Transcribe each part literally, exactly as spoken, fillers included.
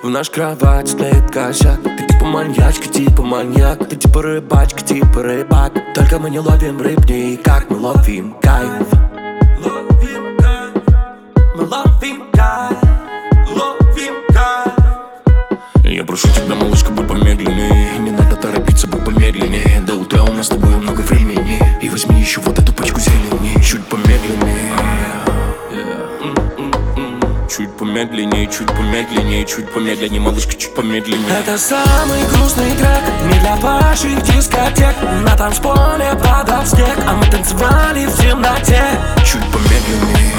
В наш кровать стлеет косяк. Ты типа маньячка, типа маньяк. Ты типа рыбачка, типа рыбак. Только мы не ловим рыб никак. Мы ловим кайф. Ловим кайф. Мы ловим кайф. Ловим кайф. Я прошу тебя, малышка, будь помедленнее. Не надо торопиться, будь помедленнее. До утра у нас с тобой много времени. И возьми еще вот эту пачку зелени. Чуть помедленнее. Чуть помедленнее, чуть помедленнее, чуть помедленнее, малышка, чуть помедленнее. Это самый грустный трек не для ваших дискотек. На танцполе падал снег, а мы танцевали в темноте. Чуть помедленнее.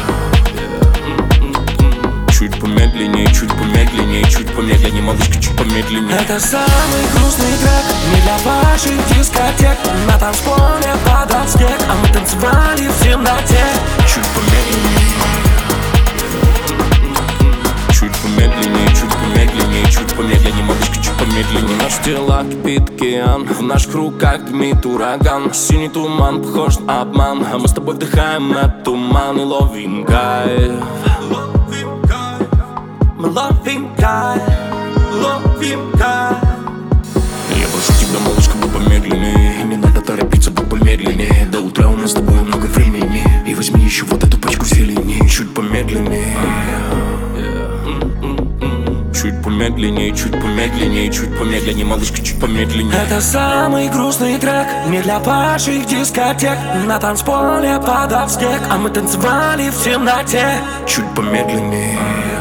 Чуть помедленнее, чуть помедленнее, чуть помедленнее, малышка, чуть помедленнее. Это самый грустный трек не для ваших дискотек. На танцполе падал снег, а мы танцевали в темноте. Чуть помедленнее. Чуть помедленнее, чуть помедленнее, чуть помедленнее, малышка, чуть помедленнее. Наш тела кипит океан, в наших руках дымит ураган. Синий туман похож на обман, а мы с тобой вдыхаем этот туман и ловим кайф. Мы ловим кайф, ловим кайф. Я прошу тебя, малышка, будь помедленнее. Не надо торопиться, будь помедленнее. До утра у нас с тобой много времени. И возьми еще вот эту пачку зелени. Чуть помедленнее. Чуть помедленнее, чуть помедленнее, чуть помедленнее, малышка, чуть помедленнее. Это самый грустный трек не для ваших дискотек. На танцполе падал снег, а мы танцевали в темноте. Чуть помедленнее.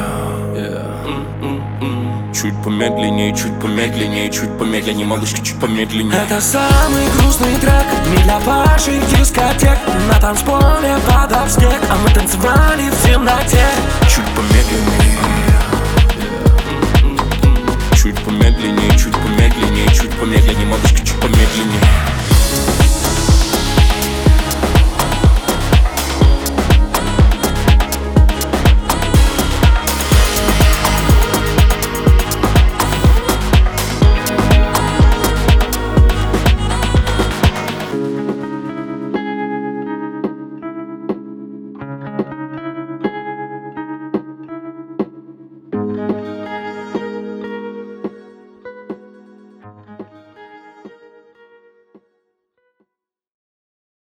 Чуть помедленнее, чуть помедленнее, чуть помедленнее, малышка, чуть помедленнее. Это самый грустный трек не для ваших дискотек. На танцполе падал снег, а мы танцевали в темноте.